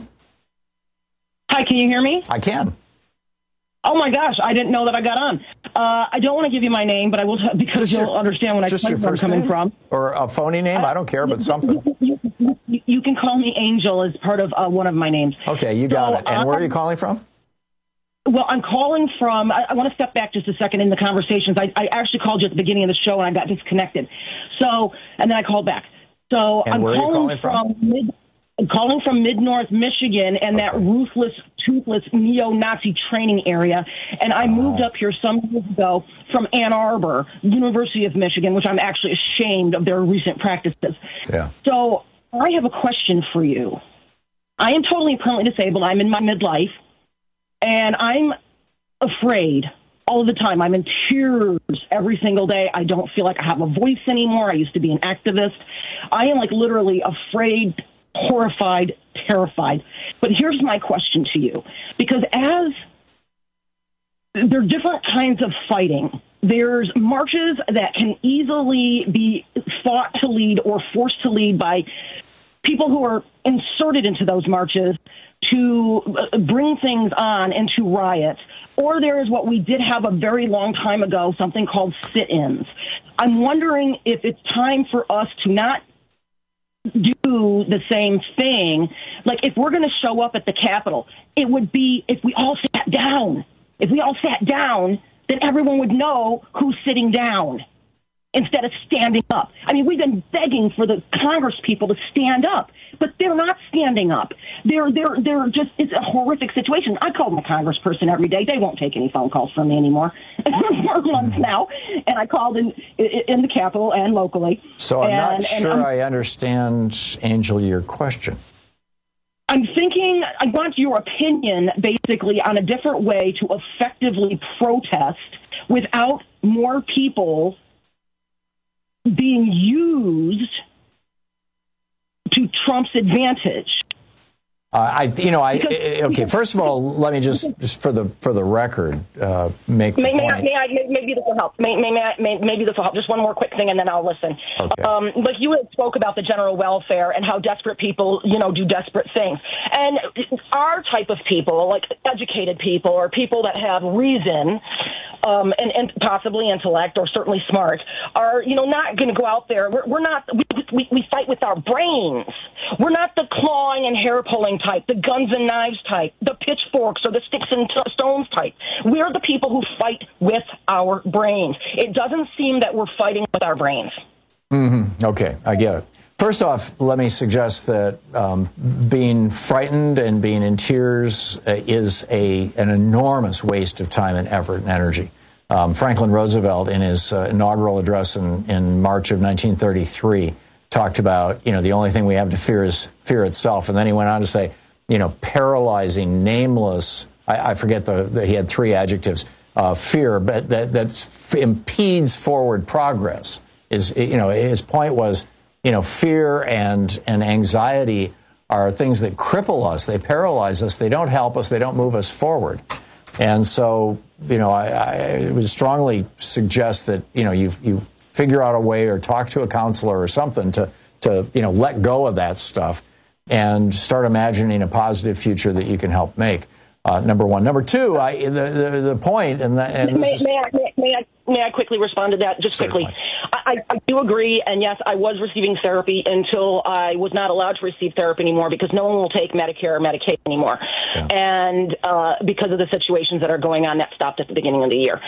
Hi, can you hear me? I can. Oh, my gosh. I didn't know that I got on. I don't want to give you my name, but I will because you'll understand when I tell you where I'm coming from. Or a phony name? I don't care, but something. You can call me Angel as part of one of my names. Okay, you got it. And where are you calling from? Well, I'm calling from, I want to step back just a second in the conversations. I actually called you at the beginning of the show, and I got disconnected. So, and then I called back. So and I'm calling from Mid-North Michigan and that ruthless, toothless neo-Nazi training area. And I moved up here some years ago from Ann Arbor, University of Michigan, which I'm actually ashamed of their recent practices. Yeah. So I have a question for you. I am totally permanently disabled. I'm in my midlife, and I'm afraid all the time. I'm in tears every single day. I don't feel like I have a voice anymore. I used to be an activist. I am like literally afraid, horrified, terrified. But here's my question to you, because as there are different kinds of fighting. There's marches that can easily be fought to lead or forced to lead by people who are inserted into those marches to bring things on into riots. Or there is what we did have a very long time ago, something called sit-ins. I'm wondering if it's time for us to not do the same thing. Like, if we're going to show up at the Capitol, it would be if we all sat down. If we all sat down, then everyone would know who's sitting down instead of standing up. I mean, we've been begging for the Congress people to stand up, but they're not standing up. They're just, it's a horrific situation. I call my congressperson every day. They won't take any phone calls from me anymore. For months now, and I called in the Capitol and locally. So I'm not sure I understand, Angel, your question. I'm thinking, I want your opinion, basically, on a different way to effectively protest without more people being used to Trump's advantage. Okay. First of all, let me just for the record, make the point. Maybe this will help. Maybe this will help. Just one more quick thing, and then I'll listen. Okay. Like you had spoke about the general welfare and how desperate people, do desperate things. And our type of people, like educated people or people that have reason, and possibly intellect or certainly smart, are not going to go out there. We're not. We fight with our brains. We're not the clawing and hair pulling type, the guns and knives type, the pitchforks or the sticks and stones type. We're the people who fight with our brains. It doesn't seem that we're fighting with our brains. Mm-hmm. Okay, I get it. First off, let me suggest that being frightened and being in tears is an enormous waste of time and effort and energy. Franklin Roosevelt, in his inaugural address in March of 1933, talked about, the only thing we have to fear is fear itself. And then he went on to say, paralyzing, nameless, I forget he had three adjectives, fear, but that impedes forward progress. His point was, fear and anxiety are things that cripple us. They paralyze us. They don't help us. They don't move us forward. And so, I would strongly suggest that, you figure out a way or talk to a counselor or something to let go of that stuff and start imagining a positive future that you can help make. Number one. Number two, the point, may I quickly respond to that? Just quickly. I do agree, and yes, I was receiving therapy until I was not allowed to receive therapy anymore because no one will take Medicare or Medicaid anymore. Yeah. And because of the situations that are going on, that stopped at the beginning of the year.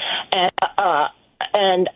And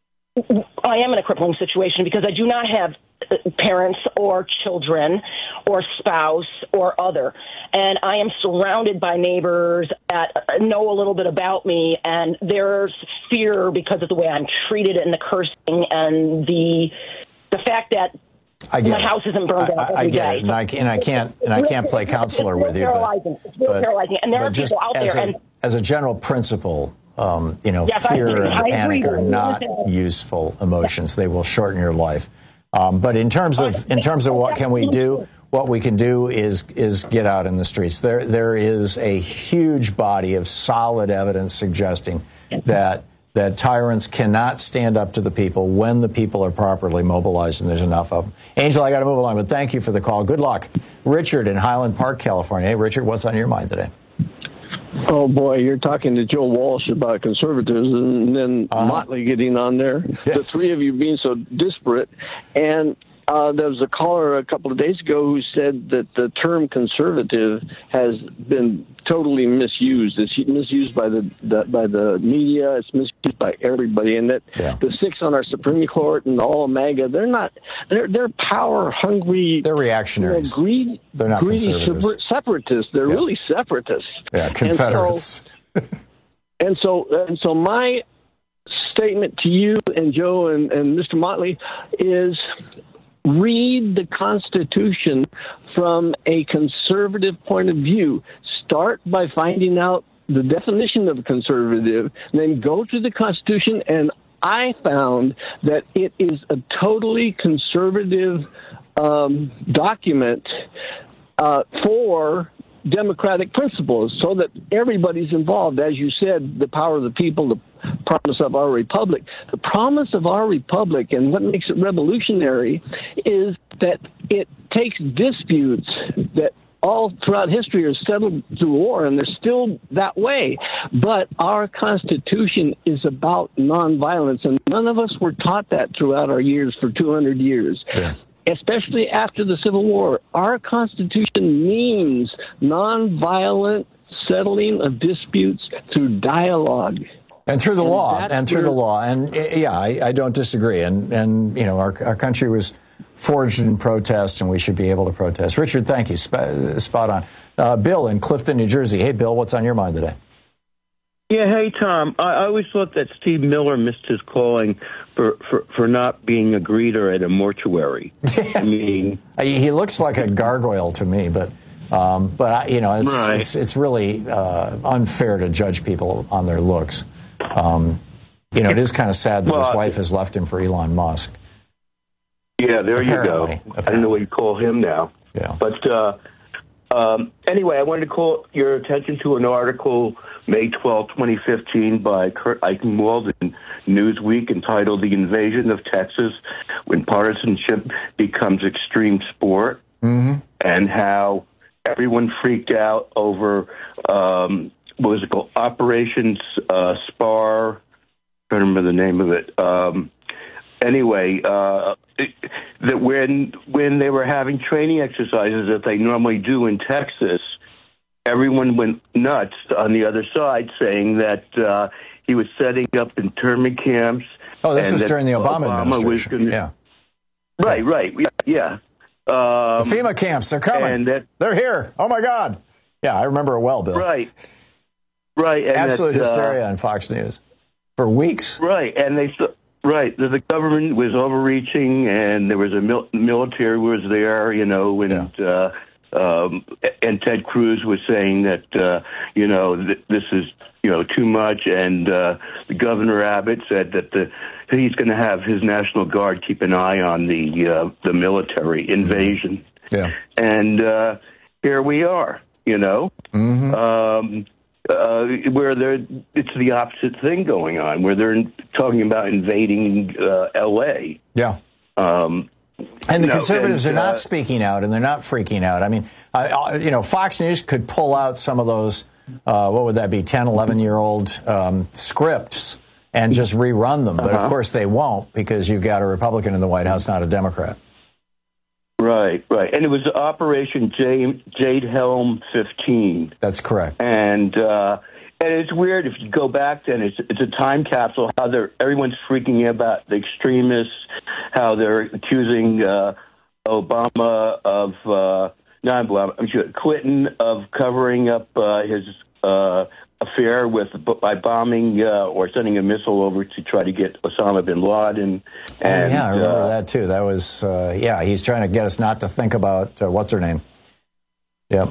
I am in a crippling situation because I do not have parents or children or spouse or other. And I am surrounded by neighbors that know a little bit about me, and there's fear because of the way I'm treated and the cursing and the fact that my house isn't burned down every day. And I can't play counselor with you. It's real paralyzing. And there are people out there. As a general principle, fear and panic are not useful emotions. They will shorten your life. But in terms of what can we do, what we can do is get out in the streets. There is a huge body of solid evidence suggesting that tyrants cannot stand up to the people when the people are properly mobilized and there's enough of them. Angel, I got to move along, but thank you for the call. Good luck. Richard in Highland Park, California. Hey, Richard, what's on your mind today? Oh, boy, you're talking to Joe Walsh about conservatives and then Motley getting on there. Yes. The three of you being so disparate. And there was a caller a couple of days ago who said that the term conservative has been totally misused. It's misused by the media. It's misused by everybody. And that the six on our Supreme Court and all MAGA, they're power hungry. They're reactionaries. They're not greedy conservatives. Separatists. They're really separatists. Yeah, Confederates. And so my statement to you and Joe and Mr. Motley is read the Constitution from a conservative point of view. Start by finding out the definition of conservative, then go to the Constitution, and I found that it is a totally conservative document for democratic principles, so that everybody's involved. As you said, the power of the people, the promise of our republic. The promise of our republic, and what makes it revolutionary, is that it takes disputes that all throughout history are settled through war, and they're still that way. But our Constitution is about nonviolence, and none of us were taught that throughout our years for 200 years. Yeah. Especially after the Civil War. Our Constitution means nonviolent settling of disputes through dialogue. And through the law, And yeah, I don't disagree. And you know, our country was forged in protest, and we should be able to protest. Richard, thank you. Spot on. Bill in Clifton, New Jersey. Hey, Bill, what's on your mind today? Yeah, hey, Tom. I always thought that Steve Miller missed his calling for not being a greeter at a mortuary. I mean, he looks like a gargoyle to me, but you know, it's really unfair to judge people on their looks. You know, it is kind of sad that his wife has left him for Elon Musk. Yeah, there Apparently. You go. I don't know what you call him now. Yeah. But anyway, I wanted to call your attention to an article May 12, 2015 by Kurt Eichenwald in Newsweek entitled The Invasion of Texas When Partisanship Becomes Extreme Sport, and how everyone freaked out over, what was it called, Operation Spar. I don't remember the name of it. Anyway, that when they were having training exercises that they normally do in Texas, everyone went nuts on the other side, saying that he was setting up internment camps. Oh, this was during the Obama administration. Right, yeah. The FEMA camps, they're coming. They're here. Oh, my God. Yeah, I remember it well, Bill. Right. And absolute hysteria on Fox News for weeks. Right, and the government was overreaching, and there was a military was there, you know, and Ted Cruz was saying that, you know, this is, you know, too much, and the Governor Abbott said that he's going to have his National Guard keep an eye on the military invasion. Yeah. And here we are, you know, where it's the opposite thing going on, where they're talking about invading L.A. Yeah. And the conservatives are not speaking out, and they're not freaking out. I mean, you know, Fox News could pull out some of those, what would that be, 10, 11-year-old scripts and just rerun them. But, of course, they won't, because you've got a Republican in the White House, not a Democrat. Right. And it was Operation Jade Helm 15. That's correct. And it's weird if you go back then. It's a time capsule. How everyone's freaking out about the extremists. How they're accusing Obama of Clinton of covering up his affair by bombing or sending a missile over to try to get Osama bin Laden. And, I remember that too. That was he's trying to get us not to think about what's her name. Yeah.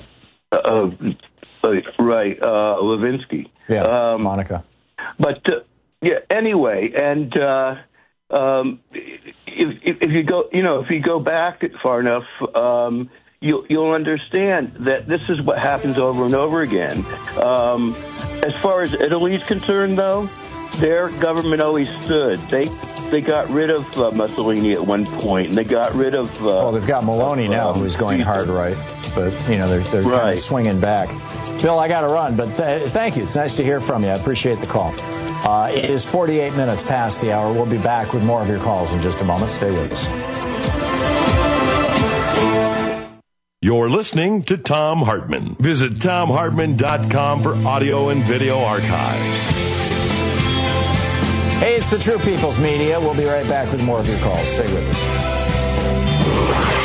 Right, Lewinsky. Yeah, Monica. But anyway, and if you go back far enough, you'll understand that this is what happens over and over again. As far as Italy's concerned, though, their government always stood. They got rid of Mussolini at one point, and they got rid of. Well, they've got Maloney now, who's going hard right, but you know they're kind of swinging back. Bill, I got to run, but thank you. It's nice to hear from you. I appreciate the call. It is 48 minutes past the hour. We'll be back with more of your calls in just a moment. Stay with us. You're listening to Thom Hartmann. Visit ThomHartmann.com for audio and video archives. Hey, it's the True People's Media. We'll be right back with more of your calls. Stay with us.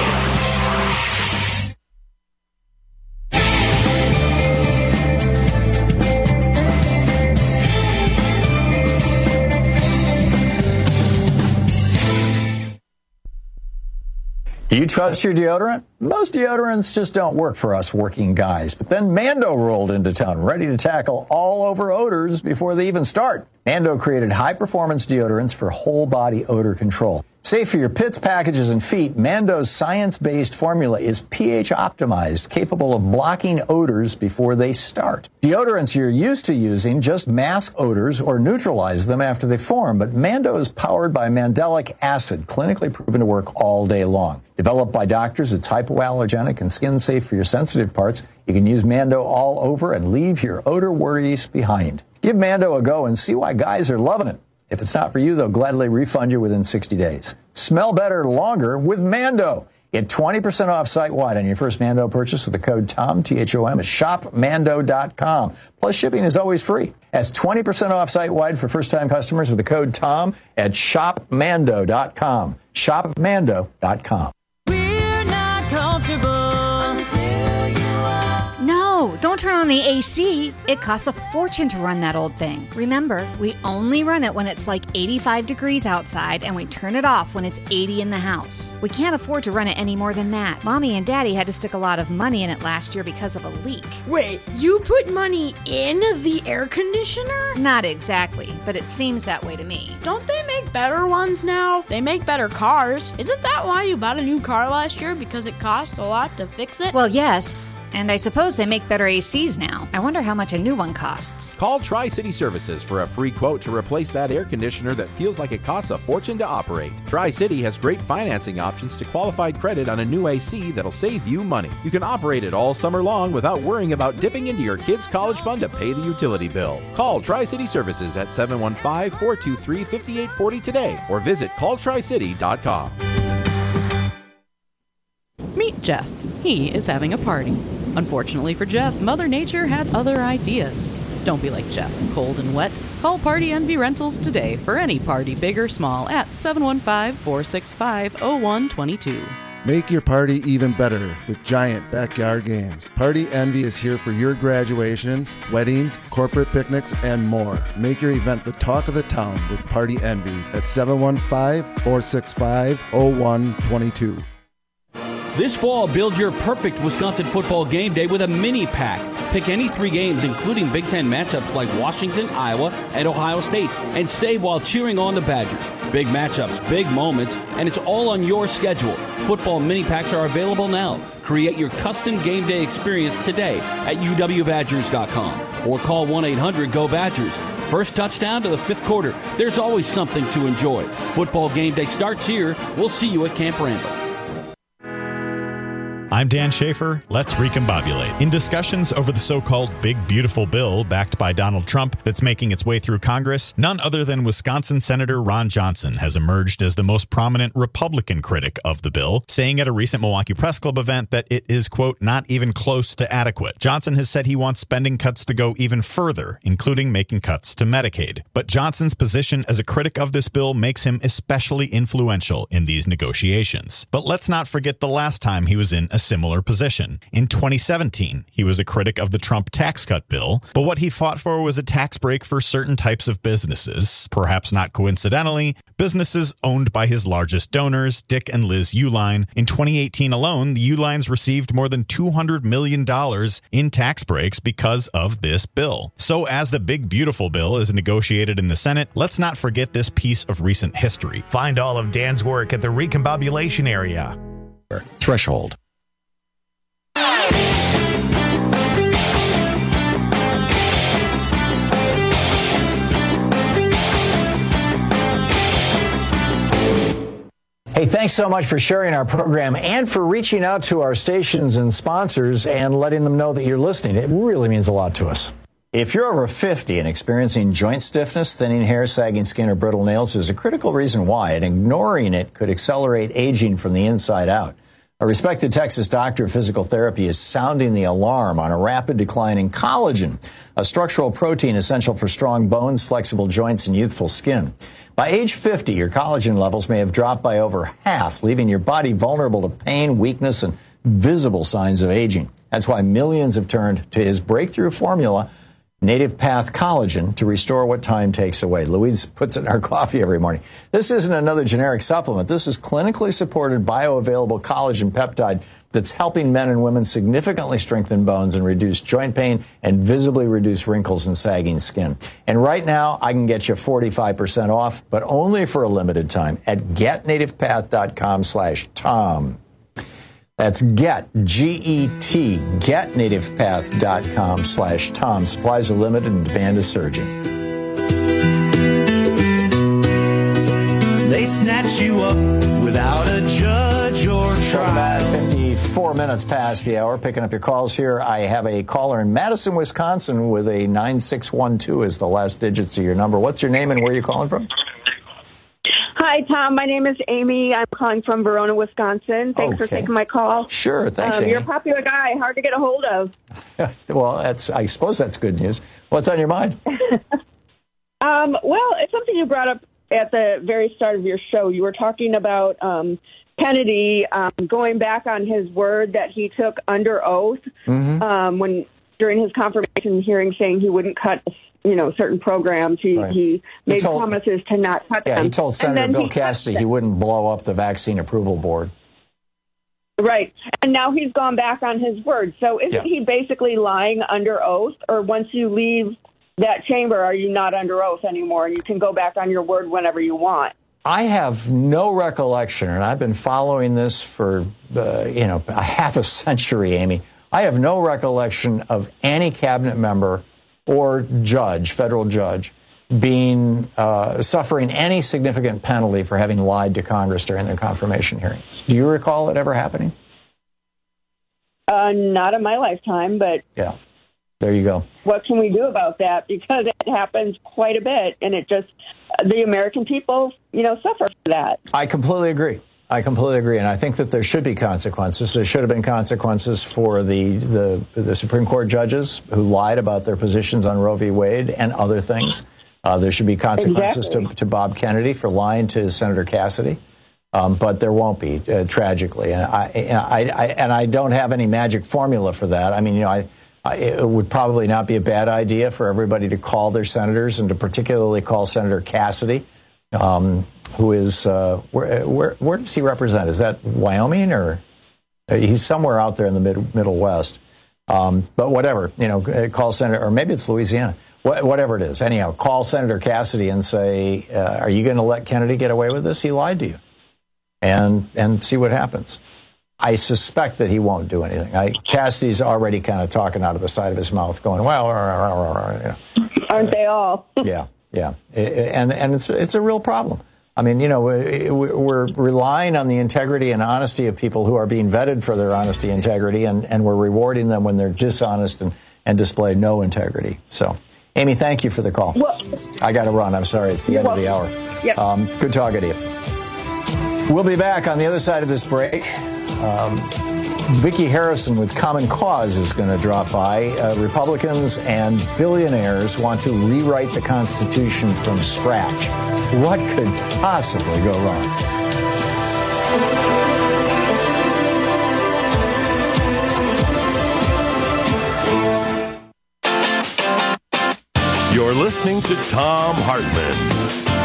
Do you trust your deodorant? Most deodorants just don't work for us working guys. But then Mando rolled into town, ready to tackle all over odors before they even start. Mando created high-performance deodorants for whole-body odor control. Safe for your pits, packages, and feet, Mando's science-based formula is pH-optimized, capable of blocking odors before they start. Deodorants you're used to using just mask odors or neutralize them after they form, but Mando is powered by mandelic acid, clinically proven to work all day long. Developed by doctors, it's hypoallergenic and skin-safe for your sensitive parts. You can use Mando all over and leave your odor worries behind. Give Mando a go and see why guys are loving it. If it's not for you, they'll gladly refund you within 60 days. Smell better longer with Mando. Get 20% off site-wide on your first Mando purchase with the code TOM, T-H-O-M, at shopmando.com. Plus, shipping is always free. That's 20% off site-wide for first-time customers with the code TOM at shopmando.com. Shopmando.com. We're not comfortable until you are. No, don't turn on the AC. It costs a fortune to run that old thing. Remember, we only run it when it's like 85 degrees outside, and we turn it off when it's 80 in the house. We can't afford to run it any more than that. Mommy and Daddy had to stick a lot of money in it last year because of a leak. Wait, you put money in the air conditioner? Not exactly, but it seems that way to me. Don't they make better ones now? They make better cars. Isn't that why you bought a new car last year? Because it cost a lot to fix it? Well, yes. And I suppose they make better ACs now. I wonder how much a new one costs. Call Tri-City Services for a free quote to replace that air conditioner that feels like it costs a fortune to operate. Tri-City has great financing options to qualified credit on a new AC that'll save you money. You can operate it all summer long without worrying about dipping into your kid's college fund to pay the utility bill. Call Tri-City Services at 715-423-5840 today or visit calltricity.com. Meet Jeff. He is having a party. Unfortunately for Jeff, Mother Nature had other ideas. Don't be like Jeff, cold and wet. Call Party Envy Rentals today for any party, big or small, at 715-465-0122. Make your party even better with giant backyard games. Party Envy is here for your graduations, weddings, corporate picnics, and more. Make your event the talk of the town with Party Envy at 715-465-0122. This fall, build your perfect Wisconsin football game day with a mini pack. Pick any 3 games, including Big Ten matchups like Washington, Iowa, and Ohio State, and save while cheering on the Badgers. Big matchups, big moments, and it's all on your schedule. Football mini packs are available now. Create your custom game day experience today at uwbadgers.com or call 1-800-GO-BADGERS. First touchdown to the 5th quarter. There's always something to enjoy. Football game day starts here. We'll see you at Camp Randall. I'm Dan Schaefer. Let's recombobulate. In discussions over the so-called Big Beautiful Bill backed by Donald Trump that's making its way through Congress, none other than Wisconsin Senator Ron Johnson has emerged as the most prominent Republican critic of the bill, saying at a recent Milwaukee Press Club event that it is, quote, not even close to adequate. Johnson has said he wants spending cuts to go even further, including making cuts to Medicaid. But Johnson's position as a critic of this bill makes him especially influential in these negotiations. But let's not forget the last time he was in a similar position. In 2017, he was a critic of the Trump tax cut bill, but what he fought for was a tax break for certain types of businesses, perhaps not coincidentally, businesses owned by his largest donors, Dick and Liz Uihlein. In 2018 alone, the Uihleins received more than $200 million in tax breaks because of this bill. So as the Big Beautiful Bill is negotiated in the Senate, let's not forget this piece of recent history. Find all of Dan's work at the Recombobulation Area. Threshold. Hey, thanks so much for sharing our program and for reaching out to our stations and sponsors and letting them know that you're listening. It really means a lot to us. If you're over 50 and experiencing joint stiffness, thinning hair, sagging skin, or brittle nails, there's a critical reason why, and ignoring it could accelerate aging from the inside out. A respected Texas doctor of physical therapy is sounding the alarm on a rapid decline in collagen, a structural protein essential for strong bones, flexible joints, and youthful skin. By age 50, your collagen levels may have dropped by over half, leaving your body vulnerable to pain, weakness, and visible signs of aging. That's why millions have turned to his breakthrough formula, Native Path Collagen to restore what time takes away. Louise puts it in our coffee every morning. This isn't another generic supplement. This is clinically supported bioavailable collagen peptide that's helping men and women significantly strengthen bones and reduce joint pain and visibly reduce wrinkles and sagging skin. And right now, I can get you 45% off, but only for a limited time at getnativepath.com/Tom. That's G-E-T, getnativepath.com/Tom. Supplies are limited and demand is surging. They snatch you up without a judge or trial. 54 minutes past the hour. Picking up your calls here. I have a caller in Madison, Wisconsin with a 9612 as the last digits of your number. What's your name and where are you calling from? Hi, Tom. My name is Amy. I'm calling from Verona, Wisconsin. Thanks for taking my call. Sure. Thanks, Amy. You're a popular guy. Hard to get a hold of. Well, I suppose that's good news. What's on your mind? Well, it's something you brought up at the very start of your show. You were talking about Kennedy going back on his word that he took under oath when during his confirmation hearing, saying he wouldn't cut certain programs. He made promises to not cut them. Yeah, he told Senator Bill Cassidy he wouldn't blow up the vaccine approval board. Right. And now he's gone back on his word. So isn't he basically lying under oath? Or once you leave that chamber, are you not under oath anymore? And you can go back on your word whenever you want. I have no recollection, and I've been following this for, a half a century, Amy. I have no recollection of any cabinet member or judge, federal judge, being suffering any significant penalty for having lied to Congress during their confirmation hearings. Do you recall it ever happening? Not in my lifetime, but yeah, there you go. What can we do about that? Because it happens quite a bit, and the American people, suffer for that. I completely agree. And I think that there should be consequences. There should have been consequences for the Supreme Court judges who lied about their positions on Roe v. Wade and other things. There should be consequences to Bob Kennedy for lying to Senator Cassidy. But there won't be, tragically. And I don't have any magic formula for that. I mean, it would probably not be a bad idea for everybody to call their senators and to particularly call Senator Cassidy. Who is where does he represent? Is that Wyoming or he's somewhere out there in the Middle West? But whatever, call Senator, or maybe it's Louisiana. Whatever it is, anyhow, call Senator Cassidy and say, "Are you going to let Kennedy get away with this? He lied to you," and see what happens. I suspect that he won't do anything. Cassidy's already kind of talking out of the side of his mouth, going, "Well, aren't they all?" Yeah, and it's a real problem. I mean, we're relying on the integrity and honesty of people who are being vetted for their honesty and integrity, and we're rewarding them when they're dishonest and display no integrity. So, Amy, thank you for the call. Well, I got to run. I'm sorry. It's the end of the hour. Yep. Good talking to you. We'll be back on the other side of this break. Vicki Harrison with Common Cause is going to drop by. Republicans and billionaires want to rewrite the Constitution from scratch. What could possibly go wrong? You're listening to Thom Hartmann.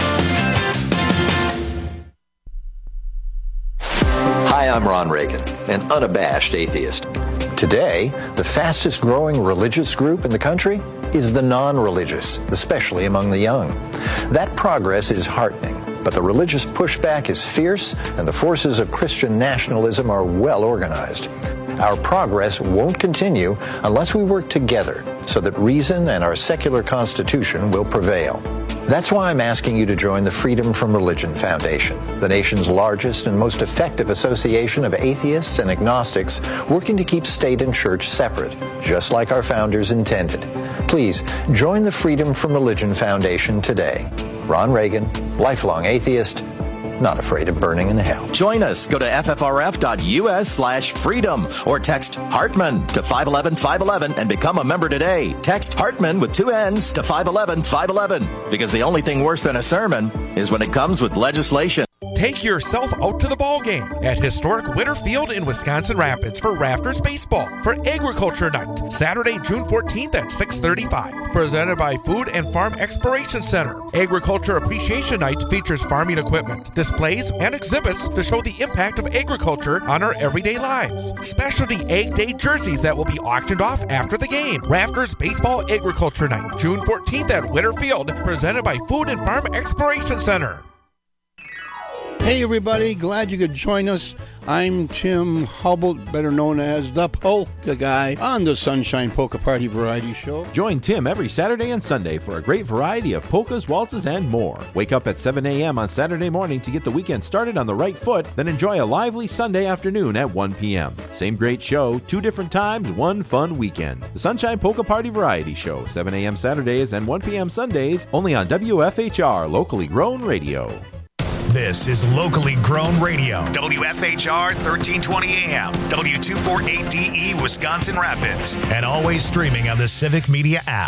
Hi, I'm Ron Reagan, an unabashed atheist. Today, the fastest growing religious group in the country is the non-religious, especially among the young. That progress is heartening, but the religious pushback is fierce and the forces of Christian nationalism are well organized. Our progress won't continue unless we work together so that reason and our secular constitution will prevail. That's why I'm asking you to join the Freedom from Religion Foundation, the nation's largest and most effective association of atheists and agnostics working to keep state and church separate, just like our founders intended. Please join the Freedom from Religion Foundation today. Ron Reagan, lifelong atheist, not afraid of burning in hell. Join us. Go to ffrf.us/freedom or text Hartman to 511-511 and become a member today. Text Hartman with 2 N's to 511-511 because the only thing worse than a sermon is when it comes with legislation. Take yourself out to the ball game at historic Winter Field in Wisconsin Rapids for Rafters Baseball for Agriculture Night, Saturday, June 14th at 6:35. Presented by Food and Farm Exploration Center. Agriculture Appreciation Night features farming equipment, displays, and exhibits to show the impact of agriculture on our everyday lives. Specialty Egg Day jerseys that will be auctioned off after the game. Rafters Baseball Agriculture Night, June 14th at Winter Field, presented by Food and Farm Exploration Center. Hey everybody, glad you could join us. I'm Tim Hubble, better known as the Polka Guy, on the Sunshine Polka Party Variety Show. Join Tim every Saturday and Sunday for a great variety of polkas, waltzes, and more. Wake up at 7 a.m. on Saturday morning to get the weekend started on the right foot, then enjoy a lively Sunday afternoon at 1 p.m. Same great show, 2 different times, 1 fun weekend. The Sunshine Polka Party Variety Show, 7 a.m. Saturdays and 1 p.m. Sundays, only on WFHR, locally grown radio. This is locally grown radio. WFHR 1320 AM, W248DE, Wisconsin Rapids, and always streaming on the Civic Media app.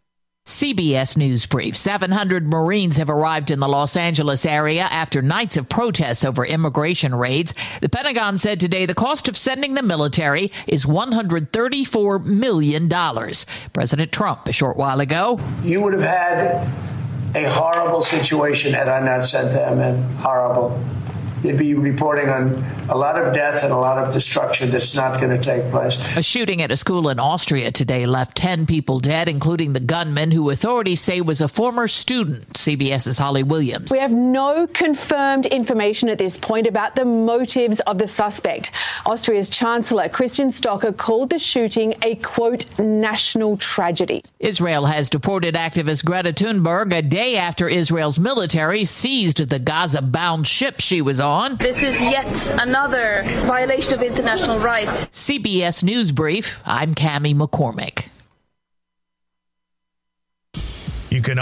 CBS News Brief. 700 Marines have arrived in the Los Angeles area after nights of protests over immigration raids. The Pentagon said today the cost of sending the military is $134 million. President Trump, a short while ago. You would have had a horrible situation had I not sent them, and horrible. You'd be reporting on a lot of death and a lot of destruction that's not going to take place. A shooting at a school in Austria today left 10 people dead, including the gunman, who authorities say was a former student. CBS's Holly Williams. We have no confirmed information at this point about the motives of the suspect. Austria's Chancellor Christian Stocker called the shooting a, quote, national tragedy. Israel has deported activist Greta Thunberg a day after Israel's military seized the Gaza-bound ship she was on. This is yet another violation of international rights. CBS News Brief. I'm Cammie McCormick. You can